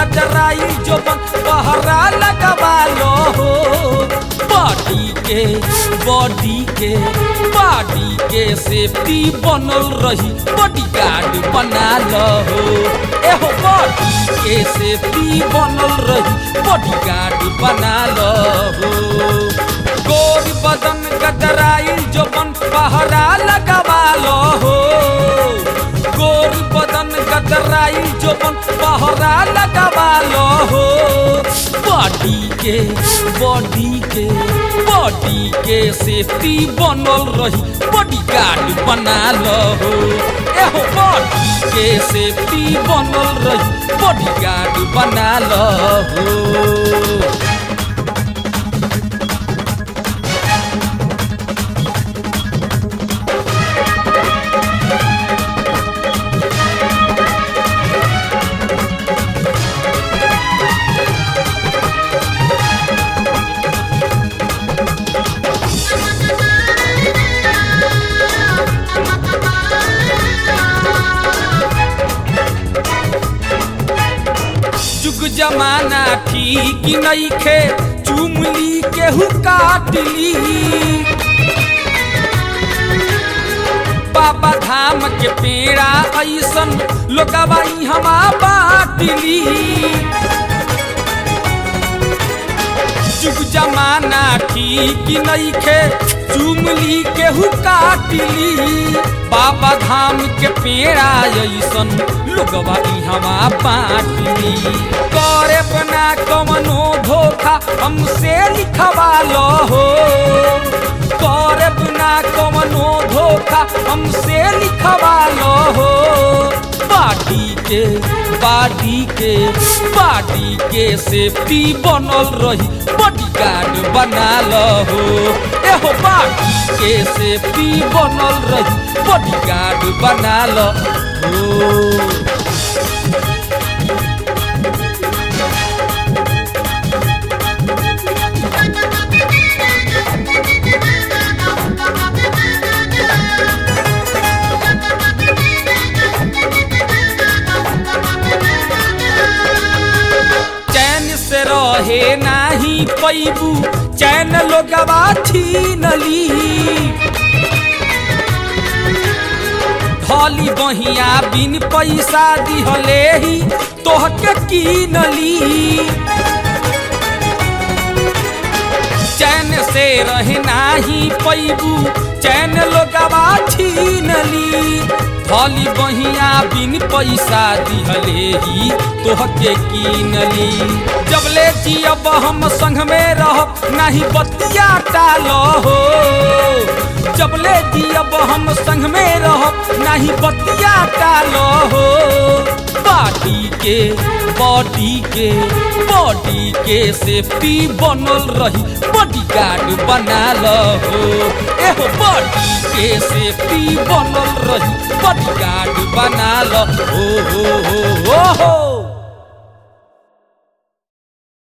गजराई जोबन पहरा लगवा लो हो। बॉडी के सेफ्टी बनल रही बॉडीगार्ड बना लो हो। एहो बॉडी के सेफ्टी बनल रही बॉडीगार्ड बना लो हो। गोर बदन गजराई जोबन पहरा लगवा लो हो। गोर बदन गजराई जोबन पहरा लगवा लो हो। बॉडी के सेफ्टी बनल रही बॉडीगार्ड बना लो हो। एहो बॉडी के सेफ्टी बनल रही बॉडीगार्ड बना लो हो। जुग जमाना ठीक नइखे चुमली केहू काटली। बाबा धाम के पेड़ा ऐसन लोगवा इहवा बाटली। जुग जमाना ठीक नइखे चुमली केहू काटली। बाबा धाम के पेड़ा ऐसन लोगवा इहवा बाटली। करे बना कमनो धोखा हमसे लिखवा लो हो। करे बना कमनो धोखा हमसे लिखवा लो हो। बॉडी के सेफ्टी बनल रही बॉडीगार्ड बना लो हो। एहो बॉडी के सेफ्टी बनल रही बॉडीगार्ड बना लो हो। रहे नाही पैबू चैन लोगवा छीनली। धली बहिया बिन पैसा दिहले ही तोहके कीनली। चैन से रहे नाही पैबू चैन लोगवा छीनली। धली बहिया बिन पैसा दिहले ही तोहके कीनली। जबले जियब हम संग में रहब नहीं बतिया टालो हो। जबले जियब हम संग में रहब नहीं बतिया टालो हो। बॉडी के सेफ्टी बनल रही बॉडीगार्ड बना लो हो। एहो बॉडी के सेफ्टी बनल रही बॉडीगार्ड बना लो हो।